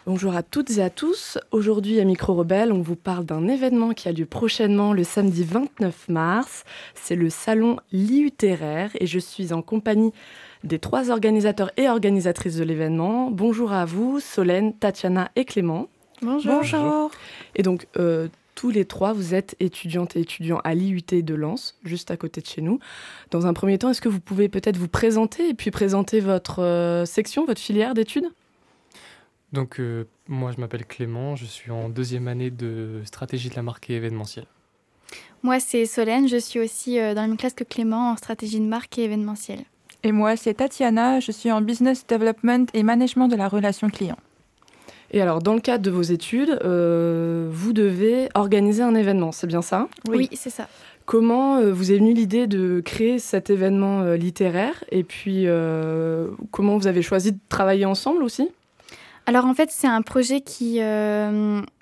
Bonjour à toutes et à tous. Aujourd'hui à Micro Rebelle, on vous parle d'un événement qui a lieu prochainement le samedi 29 mars. C'est le salon Liutéraire et je suis en compagnie des 3 organisateurs et organisatrices de l'événement. Bonjour à vous, Solène, Tatiana et Clément. Bonjour. Bonjour. Et donc, tous les 3, vous êtes étudiantes et étudiants à l'IUT de Lens, juste à côté de chez nous. Dans un premier temps, est-ce que vous pouvez peut-être vous présenter et puis présenter votre section, votre filière d'études ? Donc, moi, je m'appelle Clément, je suis en 2e année de stratégie de la marque et événementielle. Moi, c'est Solène, je suis aussi dans la même classe que Clément en stratégie de marque et événementielle. Et moi, c'est Tatiana, je suis en business development et management de la relation client. Et alors, dans le cadre de vos études, vous devez organiser un événement, c'est bien ça ? Oui, c'est ça. Comment vous est venue l'idée de créer cet événement littéraire ? Et puis, comment vous avez choisi de travailler ensemble aussi ? Alors en fait, c'est un projet qui est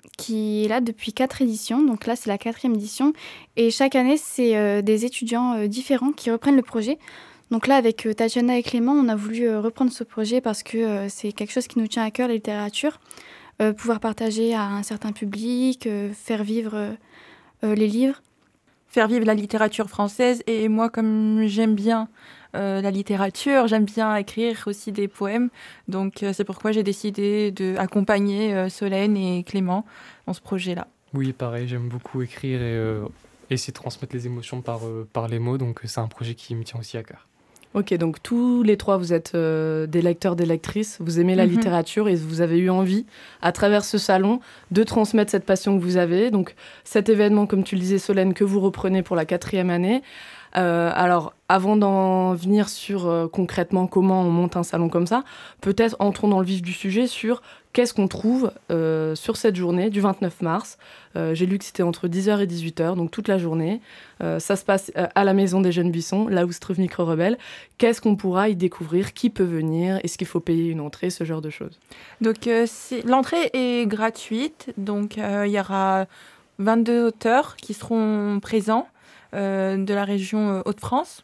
là depuis 4 éditions. Donc là, c'est la 4e édition. Et chaque année, c'est des étudiants différents qui reprennent le projet. Donc là, avec Tatiana et Clément, on a voulu reprendre ce projet parce que c'est quelque chose qui nous tient à cœur, la littérature. Pouvoir partager à un certain public, faire vivre les livres. Faire vivre la littérature française. Et moi, comme j'aime bien la littérature, j'aime bien écrire aussi des poèmes. Donc c'est pourquoi j'ai décidé d'accompagner Solène et Clément dans ce projet-là. Oui, pareil, j'aime beaucoup écrire et essayer de transmettre les émotions par les mots. Donc c'est un projet qui me tient aussi à cœur. Ok, donc tous les 3, vous êtes des lecteurs, des lectrices, vous aimez la littérature et vous avez eu envie, à travers ce salon, de transmettre cette passion que vous avez. Donc cet événement, comme tu le disais Solène, que vous reprenez pour la 4e année. Alors, avant d'en venir sur concrètement comment on monte un salon comme ça, peut-être entrons dans le vif du sujet sur qu'est-ce qu'on trouve sur cette journée du 29 mars. J'ai lu que c'était entre 10h et 18h, donc toute la journée. Ça se passe à la Maison des Jeunes Buissons, là où se trouve Micro Rebelle. Qu'est-ce qu'on pourra y découvrir ? Qui peut venir ? Est-ce qu'il faut payer une entrée ? Ce genre de choses. Donc, l'entrée est gratuite. Donc, il y aura 22 auteurs qui seront présents de la région Hauts-de-France.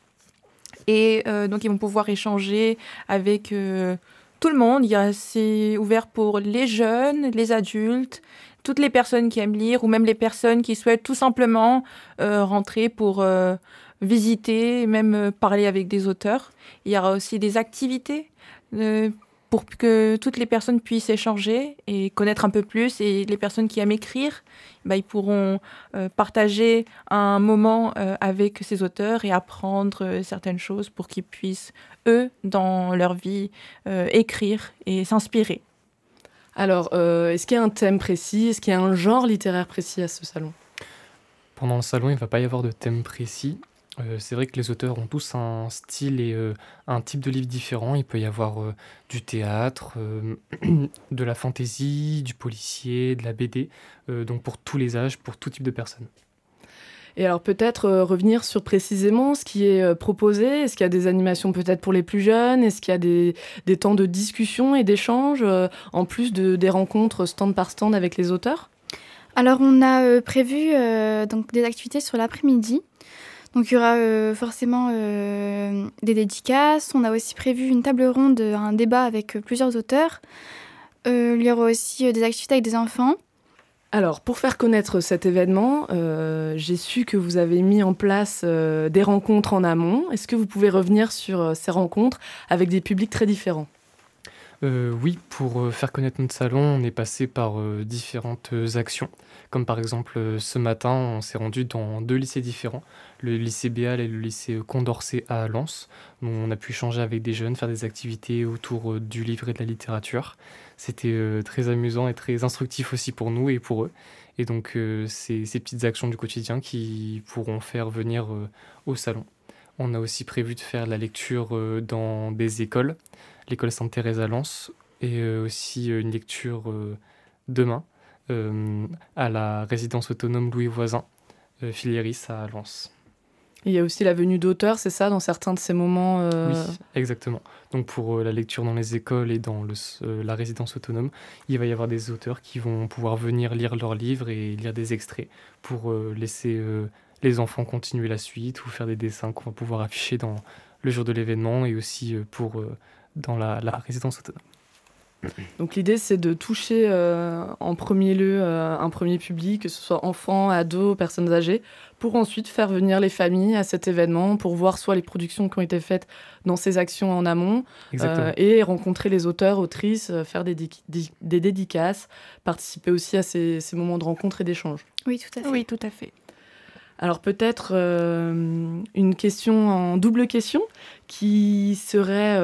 Et donc, ils vont pouvoir échanger avec tout le monde. C'est ouvert pour les jeunes, les adultes, toutes les personnes qui aiment lire ou même les personnes qui souhaitent tout simplement rentrer pour visiter, même parler avec des auteurs. Il y aura aussi des activités pour que toutes les personnes puissent échanger et connaître un peu plus. Et les personnes qui aiment écrire, ils pourront partager un moment avec ces auteurs et apprendre certaines choses pour qu'ils puissent, eux, dans leur vie, écrire et s'inspirer. Alors, est-ce qu'il y a un thème précis ? Est-ce qu'il y a un genre littéraire précis à ce salon ? Pendant le salon, il ne va pas y avoir de thème précis. C'est vrai que les auteurs ont tous un style et un type de livre différent. Il peut y avoir du théâtre, de la fantaisie, du policier, de la BD, donc pour tous les âges, pour tout type de personnes. Et alors peut-être revenir sur précisément ce qui est proposé. Est-ce qu'il y a des animations peut-être pour les plus jeunes ? Est-ce qu'il y a des temps de discussion et d'échange, en plus des rencontres stand par stand avec les auteurs ? Alors on a prévu donc des activités sur l'après-midi. Donc il y aura forcément des dédicaces. On a aussi prévu une table ronde, un débat avec plusieurs auteurs. Il y aura aussi des activités avec des enfants. Alors, pour faire connaître cet événement, j'ai su que vous avez mis en place des rencontres en amont. Est-ce que vous pouvez revenir sur ces rencontres avec des publics très différents ? Oui, pour faire connaître notre salon, on est passé par différentes actions. Comme par exemple, ce matin, on s'est rendu dans 2 lycées différents, le lycée Béal et le lycée Condorcet à Lens. Où on a pu échanger avec des jeunes, faire des activités autour du livre et de la littérature. C'était très amusant et très instructif aussi pour nous et pour eux. Et donc, c'est ces petites actions du quotidien qui pourront faire venir au salon. On a aussi prévu de faire la lecture dans des écoles, l'école Sainte-Thérèse à Lens, et aussi une lecture demain à la résidence autonome Louis Voisin, Filiéris à Lens. Il y a aussi la venue d'auteurs, c'est ça, dans certains de ces moments Oui, exactement. Donc pour la lecture dans les écoles et dans la résidence autonome, il va y avoir des auteurs qui vont pouvoir venir lire leurs livres et lire des extraits pour laisser les enfants continuer la suite ou faire des dessins qu'on va pouvoir afficher dans le jour de l'événement et aussi dans la résidence autonome. Donc l'idée, c'est de toucher en premier lieu un premier public, que ce soit enfants, ados, personnes âgées, pour ensuite faire venir les familles à cet événement, pour voir soit les productions qui ont été faites dans ces actions en amont, et rencontrer les auteurs, autrices, faire des dédicaces, participer aussi à ces moments de rencontre et d'échange. Oui, tout à fait. Oui, tout à fait. Alors peut-être une question en double question qui serait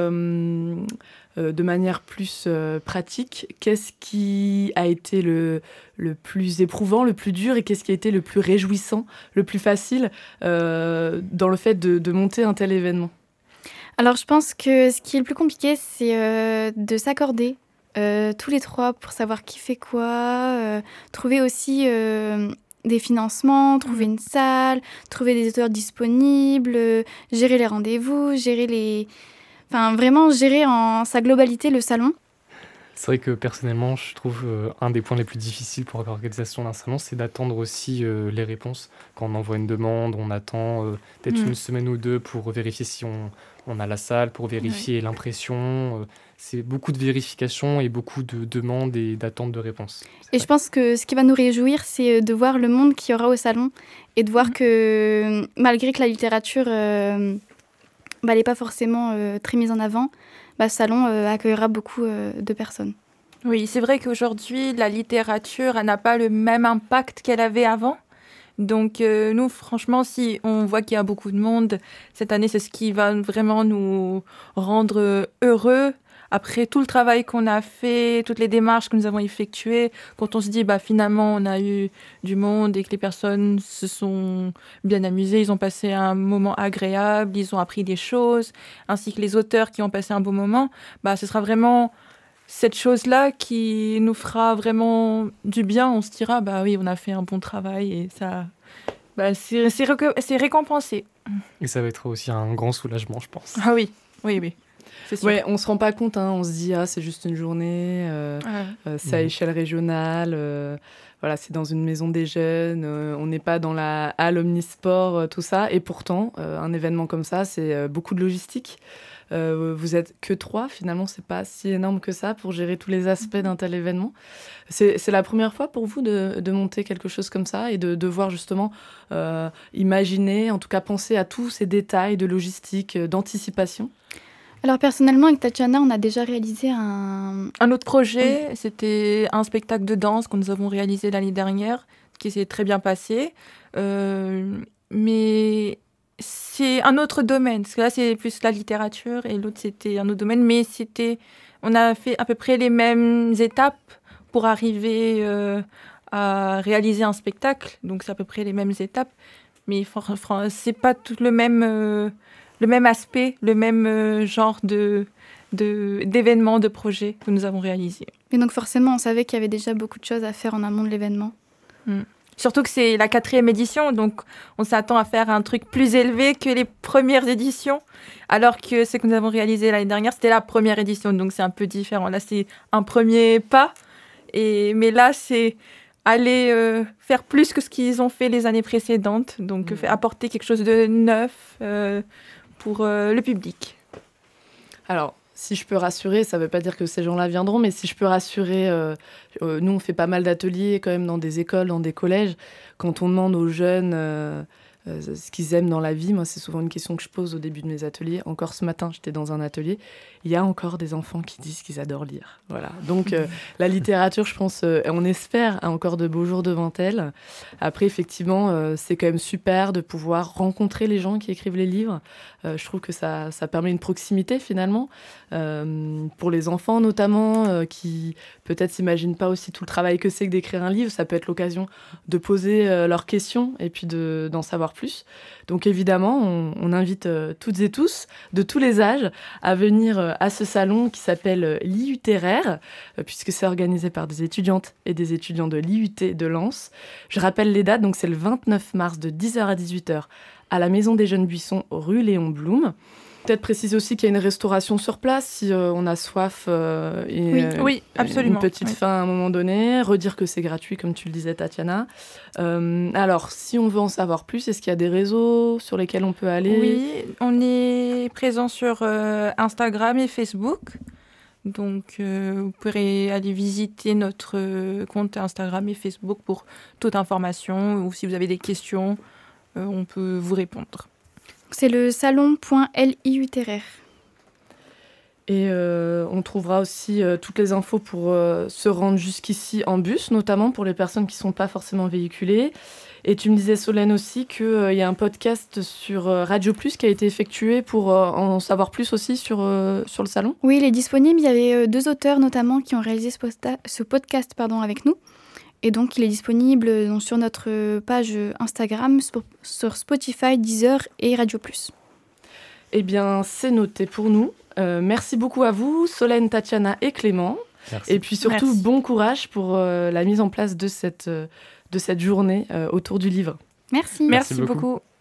de manière plus pratique. Qu'est-ce qui a été le plus éprouvant, le plus dur et qu'est-ce qui a été le plus réjouissant, le plus facile dans le fait de monter un tel événement ? Alors je pense que ce qui est le plus compliqué, c'est de s'accorder tous les trois pour savoir qui fait quoi, trouver aussi des financements, trouver une salle, trouver des auteurs disponibles, gérer les rendez-vous, Enfin, vraiment gérer en sa globalité le salon. C'est vrai que personnellement, je trouve un des points les plus difficiles pour l'organisation d'un salon, c'est d'attendre aussi les réponses. Quand on envoie une demande, on attend peut-être une semaine ou deux pour vérifier si on a la salle, pour vérifier l'impression. C'est beaucoup de vérifications et beaucoup de demandes et d'attentes de réponses. Et je pense que ce qui va nous réjouir, c'est de voir le monde qu'il y aura au salon et de voir que malgré que la littérature n'est pas forcément très mise en avant, ce salon accueillera beaucoup de personnes. Oui, c'est vrai qu'aujourd'hui, la littérature elle n'a pas le même impact qu'elle avait avant. Donc nous, franchement, si on voit qu'il y a beaucoup de monde, cette année, c'est ce qui va vraiment nous rendre heureux. Après tout le travail qu'on a fait, toutes les démarches que nous avons effectuées, quand on se dit finalement on a eu du monde et que les personnes se sont bien amusées, ils ont passé un moment agréable, ils ont appris des choses, ainsi que les auteurs qui ont passé un beau moment, ce sera vraiment cette chose-là qui nous fera vraiment du bien. On se dira, oui, on a fait un bon travail et ça, c'est récompensé. Et ça va être aussi un grand soulagement, je pense. Ah oui. Ouais, on se rend pas compte, on se dit c'est juste une journée, c'est à échelle régionale, voilà, c'est dans une maison des jeunes, on n'est pas dans la halle omnisport, tout ça, et pourtant un événement comme ça, c'est beaucoup de logistique. Vous êtes que 3, finalement, c'est pas si énorme que ça pour gérer tous les aspects d'un tel événement. C'est la première fois pour vous de monter quelque chose comme ça et de devoir justement imaginer, en tout cas penser à tous ces détails de logistique, d'anticipation. Alors personnellement, avec Tatiana, on a déjà réalisé un autre projet. Oui. C'était un spectacle de danse que nous avons réalisé l'année dernière, qui s'est très bien passé. Mais c'est un autre domaine, parce que là, c'est plus la littérature, et l'autre, c'était un autre domaine. Mais on a fait à peu près les mêmes étapes pour arriver à réaliser un spectacle. Donc, c'est à peu près les mêmes étapes. Mais c'est pas tout le même aspect, le même genre d'événements, de projets que nous avons réalisés. Et donc forcément, on savait qu'il y avait déjà beaucoup de choses à faire en amont de l'événement. Surtout que c'est la 4e édition, donc on s'attend à faire un truc plus élevé que les premières éditions, alors que ce que nous avons réalisé l'année dernière, c'était la première édition, donc c'est un peu différent. Là, c'est un premier pas, mais là, c'est aller faire plus que ce qu'ils ont fait les années précédentes, donc apporter quelque chose de neuf pour le public. Alors, si je peux rassurer, ça ne veut pas dire que ces gens-là viendront, mais si je peux rassurer, nous on fait pas mal d'ateliers quand même dans des écoles, dans des collèges. Quand on demande aux jeunes ce qu'ils aiment dans la vie, moi c'est souvent une question que je pose au début de mes ateliers. Encore ce matin, j'étais dans un atelier, il y a encore des enfants qui disent qu'ils adorent lire. Voilà. Donc la littérature, je pense, on espère, a encore de beaux jours devant elle. Après, effectivement, c'est quand même super de pouvoir rencontrer les gens qui écrivent les livres. Je trouve que ça permet une proximité finalement, pour les enfants notamment, qui peut-être s'imaginent pas aussi tout le travail que c'est que d'écrire un livre. Ça peut être l'occasion de poser leurs questions et puis d'en savoir plus. Donc évidemment, on invite toutes et tous, de tous les âges, à venir à ce salon qui s'appelle l'IUTéraire, puisque c'est organisé par des étudiantes et des étudiants de l'IUT de Lens. Je rappelle les dates, donc c'est le 29 mars de 10h à 18h à la Maison des Jeunes Buissons, rue Léon Blum. Peut-être préciser aussi qu'il y a une restauration sur place si on a soif oui, absolument. Une petite faim à un moment donné. Redire que c'est gratuit, comme tu le disais, Tatiana. Alors, si on veut en savoir plus, est-ce qu'il y a des réseaux sur lesquels on peut aller ? Oui, on est présent sur Instagram et Facebook. Donc, vous pourrez aller visiter notre compte Instagram et Facebook pour toute information. Ou si vous avez des questions, on peut vous répondre. C'est le salon.liutr. Et on trouvera aussi toutes les infos pour se rendre jusqu'ici en bus, notamment pour les personnes qui ne sont pas forcément véhiculées. Et tu me disais, Solène, aussi qu'il y a un podcast sur Radio Plus qui a été effectué pour en savoir plus aussi sur le salon. Oui, il est disponible. Il y avait 2 auteurs notamment qui ont réalisé ce podcast avec nous. Et donc, il est disponible donc, sur notre page Instagram, sur Spotify, Deezer et Radio Plus. Eh bien, c'est noté pour nous. Merci beaucoup à vous, Solène, Tatiana et Clément. Merci. Et puis surtout, Merci. bon courage pour la mise en place de cette journée autour du livre. Merci. Merci Merci beaucoup.